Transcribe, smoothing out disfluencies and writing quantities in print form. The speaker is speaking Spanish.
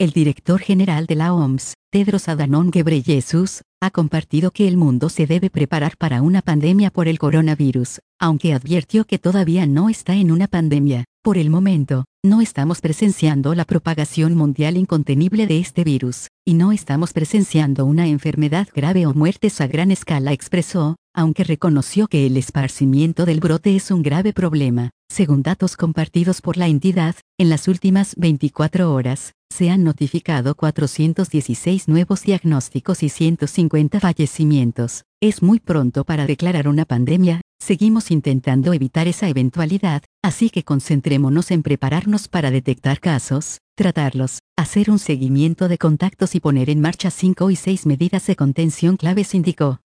El director general de la OMS, Tedros Adhanom Ghebreyesus, ha compartido que el mundo se debe preparar para una pandemia por el coronavirus, aunque advirtió que todavía no está en una pandemia. Por el momento, no estamos presenciando la propagación mundial incontenible de este virus, y no estamos presenciando una enfermedad grave o muertes a gran escala, expresó, aunque reconoció que el esparcimiento del brote es un grave problema. Según datos compartidos por la entidad, en las últimas 24 horas, se han notificado 416 nuevos diagnósticos y 150 fallecimientos. Es muy pronto para declarar una pandemia, seguimos intentando evitar esa eventualidad, así que concentrémonos en prepararnos para detectar casos, tratarlos, hacer un seguimiento de contactos y poner en marcha 5 y 6 medidas de contención claves, indicó.